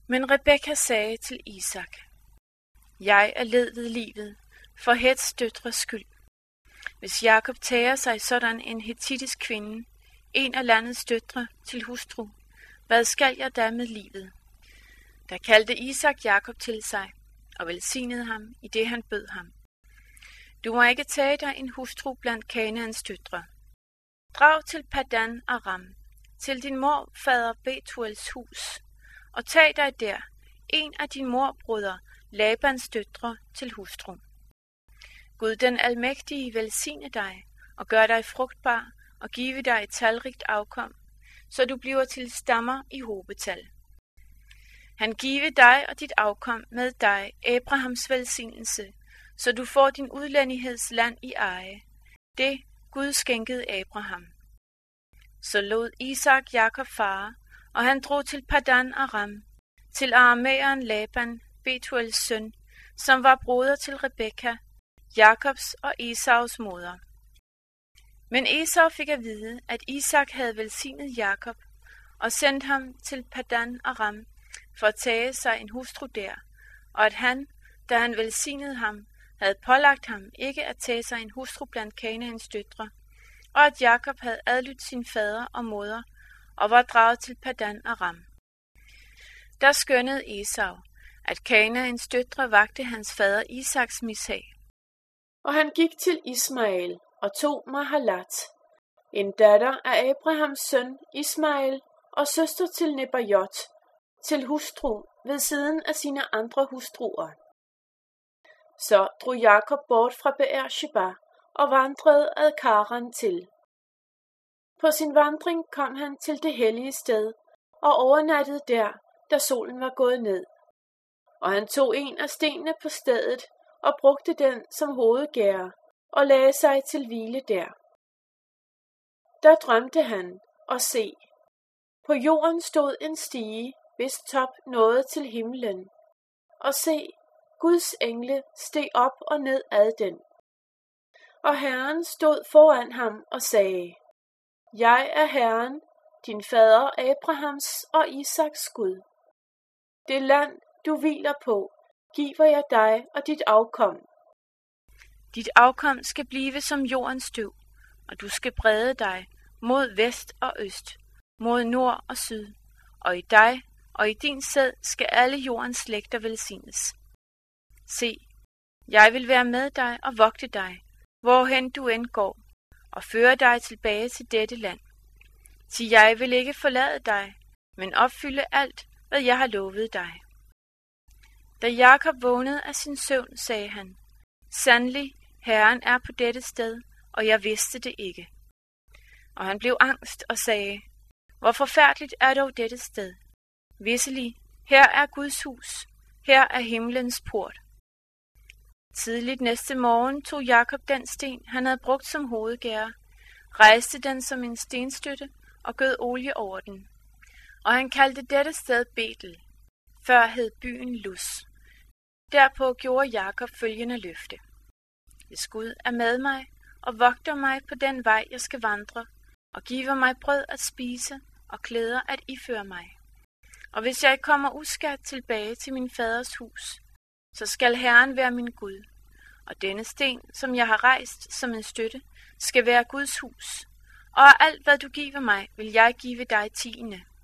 Men Rebekka sagde til Isak: Jeg er led ved livet, for Hets døtres skyld. Hvis Jakob tager sig sådan en hettisk kvinde, en af landets døtre, til hustru, hvad skal jeg da med livet? Der kaldte Isak Jakob til sig og velsignede ham i det han bød ham. Du må ikke tage dig en hustru blandt Kanaans døtre. Drag til Padan Aram, til din morfader Betuels hus, og tag dig der en af din morbroder Labans døtre til hustru. Gud den almægtige velsigne dig og gør dig frugtbar og give dig et talrigt afkom, så du bliver til stammer i hobetal. Han give dig og dit afkom med dig Abrahams velsignelse, så du får din udlændighedsland i eje. Det Gud skænkede Abraham. Så lod Isak Jakob fare, og han drog til Padan Aram, til aramæeren Laban, Betuels søn, som var broder til Rebekka, Jakobs og Esaus moder. Men Esau fik at vide, at Isak havde velsignet Jakob og sendt ham til Padan Aram for at tage sig en hustru der, og at han, da han velsignede ham, havde pålagt ham ikke at tage sig en hustru blandt Kanaans døtre, og at Jakob havde adlydt sin fader og moder og var draget til Padan Aram. Der skønnede Esau, at Kanaans døtre vagte hans fader Isaks mishag. Og han gik til Ismael og tog Mahalat, en datter af Abrahams søn Ismael og søster til Nebajot, til hustru ved siden af sine andre hustruer. Så drog Jakob bort fra Beer-sheba og vandrede ad Karan til. På sin vandring kom han til det hellige sted og overnattede der, da solen var gået ned. Og han tog en af stenene på stedet og brugte den som hovedgære og lagde sig til hvile der. Der drømte han, og se, på jorden stod en stige, hvis top nåede til himlen, og se, Guds engle steg op og ned ad den. Og Herren stod foran ham og sagde: Jeg er Herren, din fader Abrahams og Isaks Gud. Det land, du hviler på, giver jeg dig og dit afkom. Dit afkom skal blive som jordens støv, og du skal brede dig mod vest og øst, mod nord og syd, og i dig og i din sæd skal alle jordens slægter velsignes. Se, jeg vil være med dig og vogte dig, hvorhen du end går, og føre dig tilbage til dette land. Til jeg vil ikke forlade dig, men opfylde alt, hvad jeg har lovet dig. Da Jakob vågnede af sin søvn, sagde han: Sandelig, Herren er på dette sted, og jeg vidste det ikke. Og han blev angst og sagde: Hvor forfærdeligt er dog dette sted. Visselig, her er Guds hus, her er himlens port. Tidligt næste morgen tog Jakob den sten, han havde brugt som hovedgære, rejste den som en stenstøtte og gød olie over den. Og han kaldte dette sted Betel, før hed byen Lus. Derpå gjorde Jakob følgende løfte: Hvis Gud er med mig og vogter mig på den vej, jeg skal vandre, og giver mig brød at spise og klæder at iføre mig, og hvis jeg kommer uskadt tilbage til min faders hus, så skal Herren være min Gud, og denne sten, som jeg har rejst som en støtte, skal være Guds hus, og alt hvad du giver mig, vil jeg give dig tiende.